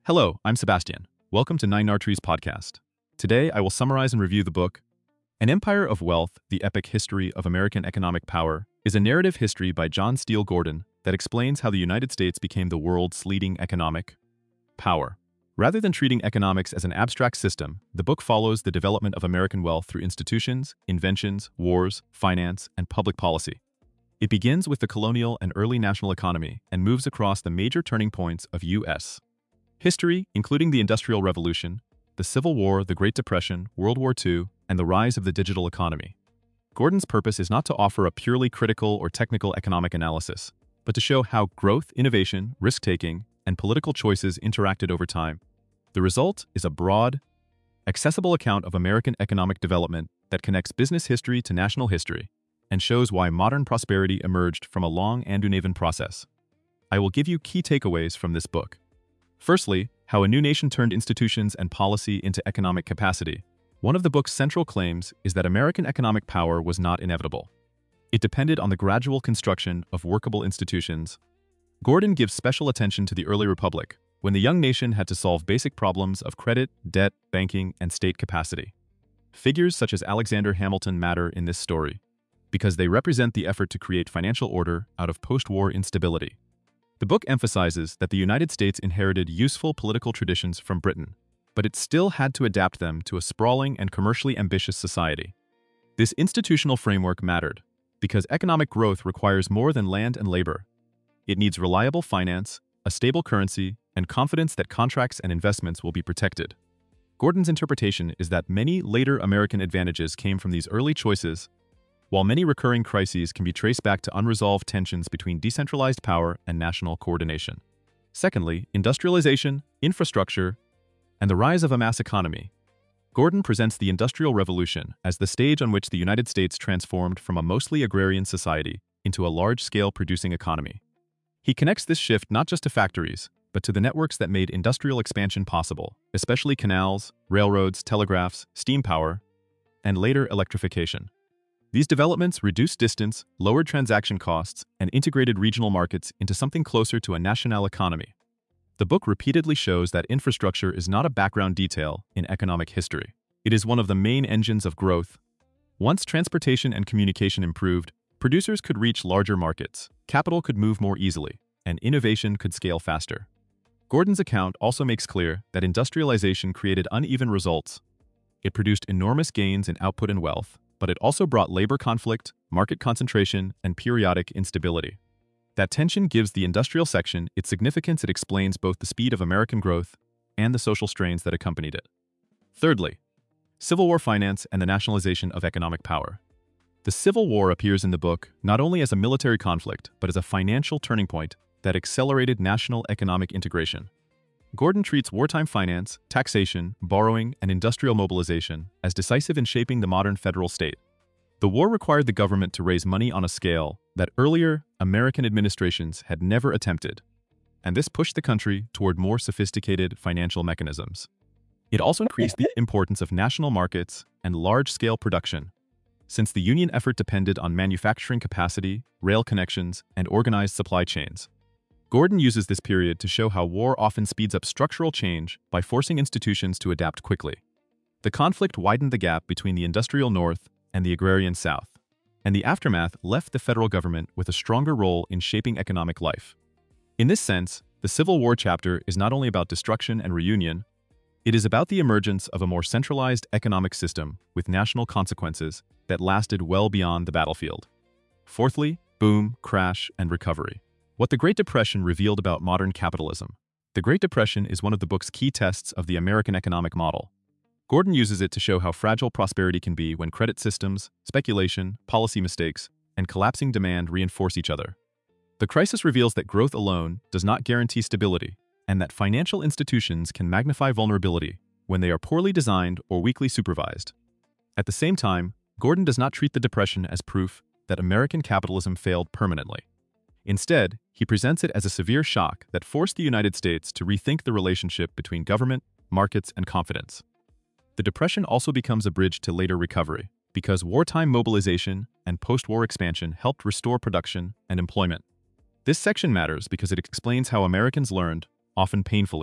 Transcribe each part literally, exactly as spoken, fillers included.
Hello, I'm Sebastian. Welcome to Nine Nartree's podcast. Today, I will summarize and review the book, An Empire of Wealth, The Epic History of American Economic Power, is a narrative history by John Steele Gordon that explains how the United States became the world's leading economic power. Rather than treating economics as an abstract system, the book follows the development of American wealth through institutions, inventions, wars, finance, and public policy. It begins with the colonial and early national economy and moves across the major turning points of U S history, including the Industrial Revolution, the Civil War, the Great Depression, World War Two, and the rise of the digital economy. Gordon's purpose is not to offer a purely critical or technical economic analysis, but to show how growth, innovation, risk-taking, and political choices interacted over time. The result is a broad, accessible account of American economic development that connects business history to national history and shows why modern prosperity emerged from a long and uneven process. I will give you key takeaways from this book. Firstly, how a new nation turned institutions and policy into economic capacity. One of the book's central claims is that American economic power was not inevitable. It depended on the gradual construction of workable institutions. Gordon gives special attention to the early republic, when the young nation had to solve basic problems of credit, debt, banking, and state capacity. Figures such as Alexander Hamilton matter in this story, because they represent the effort to create financial order out of post-war instability. The book emphasizes that the United States inherited useful political traditions from Britain, but it still had to adapt them to a sprawling and commercially ambitious society. This institutional framework mattered, because economic growth requires more than land and labor. It needs reliable finance, a stable currency, and confidence that contracts and investments will be protected. Gordon's interpretation is that many later American advantages came from these early choices, while many recurring crises can be traced back to unresolved tensions between decentralized power and national coordination. Secondly, industrialization, infrastructure, and the rise of a mass economy. Gordon presents the Industrial Revolution as the stage on which the United States transformed from a mostly agrarian society into a large-scale producing economy. He connects this shift not just to factories, but to the networks that made industrial expansion possible, especially canals, railroads, telegraphs, steam power, and later electrification. These developments reduced distance, lowered transaction costs, and integrated regional markets into something closer to a national economy. The book repeatedly shows that infrastructure is not a background detail in economic history. It is one of the main engines of growth. Once transportation and communication improved, producers could reach larger markets, capital could move more easily, and innovation could scale faster. Gordon's account also makes clear that industrialization created uneven results. It produced enormous gains in output and wealth, but it also brought labor conflict, market concentration, and periodic instability. That tension gives the industrial section its significance. It explains both the speed of American growth and the social strains that accompanied it. Thirdly, Civil War finance and the nationalization of economic power. The Civil War appears in the book not only as a military conflict, but as a financial turning point that accelerated national economic integration. Gordon treats wartime finance, taxation, borrowing, and industrial mobilization as decisive in shaping the modern federal state. The war required the government to raise money on a scale that earlier American administrations had never attempted, and this pushed the country toward more sophisticated financial mechanisms. It also increased the importance of national markets and large-scale production, since the Union effort depended on manufacturing capacity, rail connections, and organized supply chains. Gordon uses this period to show how war often speeds up structural change by forcing institutions to adapt quickly. The conflict widened the gap between the industrial North and the agrarian South, and the aftermath left the federal government with a stronger role in shaping economic life. In this sense, the Civil War chapter is not only about destruction and reunion, it is about the emergence of a more centralized economic system with national consequences that lasted well beyond the battlefield. Fourthly, boom, crash, and recovery. What the Great Depression revealed about modern capitalism. The Great Depression is one of the book's key tests of the American economic model. Gordon uses it to show how fragile prosperity can be when credit systems, speculation, policy mistakes, and collapsing demand reinforce each other. The crisis reveals that growth alone does not guarantee stability, and that financial institutions can magnify vulnerability when they are poorly designed or weakly supervised. At the same time, Gordon does not treat the Depression as proof that American capitalism failed permanently. Instead, he presents it as a severe shock that forced the United States to rethink the relationship between government, markets, and confidence. The Depression also becomes a bridge to later recovery, because wartime mobilization and post-war expansion helped restore production and employment. This section matters because it explains how Americans learned, often painfully,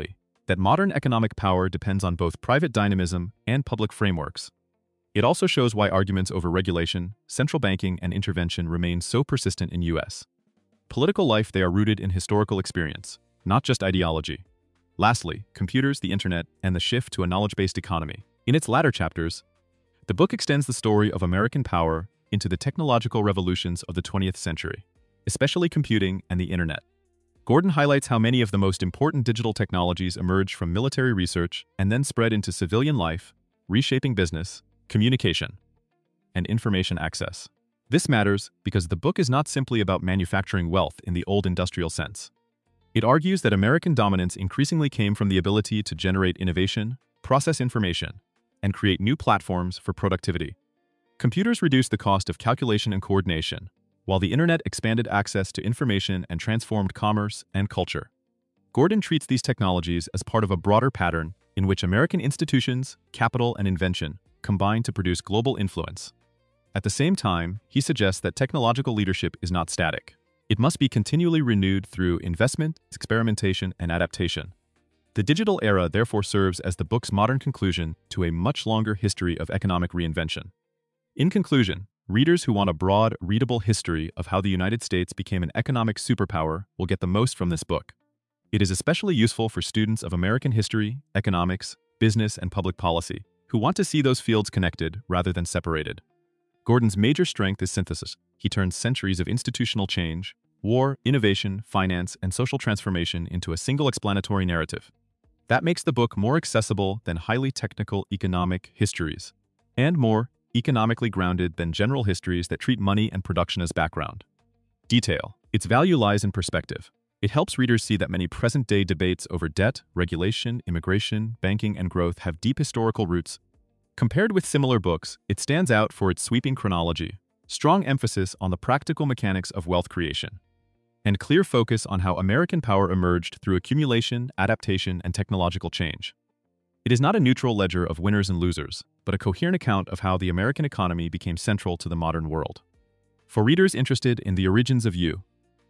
that modern economic power depends on both private dynamism and public frameworks. It also shows why arguments over regulation, central banking, and intervention remain so persistent in U S political life. They are rooted in historical experience, not just ideology. Lastly, computers, the internet, and the shift to a knowledge-based economy. In its latter chapters, the book extends the story of American power into the technological revolutions of the twentieth century, especially computing and the internet. Gordon highlights how many of the most important digital technologies emerged from military research and then spread into civilian life, reshaping business, communication, and information access. This matters because the book is not simply about manufacturing wealth in the old industrial sense. It argues that American dominance increasingly came from the ability to generate innovation, process information, and create new platforms for productivity. Computers reduced the cost of calculation and coordination, while the internet expanded access to information and transformed commerce and culture. Gordon treats these technologies as part of a broader pattern in which American institutions, capital, and invention combine to produce global influence. At the same time, he suggests that technological leadership is not static. It must be continually renewed through investment, experimentation, and adaptation. The digital era therefore serves as the book's modern conclusion to a much longer history of economic reinvention. In conclusion, readers who want a broad, readable history of how the United States became an economic superpower will get the most from this book. It is especially useful for students of American history, economics, business, and public policy, who want to see those fields connected rather than separated. Gordon's major strength is synthesis. He turns centuries of institutional change, war, innovation, finance, and social transformation into a single explanatory narrative. That makes the book more accessible than highly technical economic histories, and more economically grounded than general histories that treat money and production as background. Detail. Its value lies in perspective. It helps readers see that many present-day debates over debt, regulation, immigration, banking, and growth have deep historical roots. Compared with similar books, it stands out for its sweeping chronology, strong emphasis on the practical mechanics of wealth creation, and clear focus on how American power emerged through accumulation, adaptation, and technological change. It is not a neutral ledger of winners and losers, but a coherent account of how the American economy became central to the modern world. For readers interested in the origins of U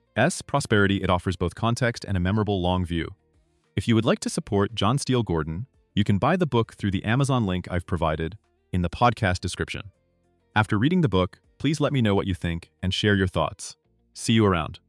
S prosperity, it offers both context and a memorable long view. If you would like to support John Steele Gordon, you can buy the book through the Amazon link I've provided in the podcast description. After reading the book, please let me know what you think and share your thoughts. See you around.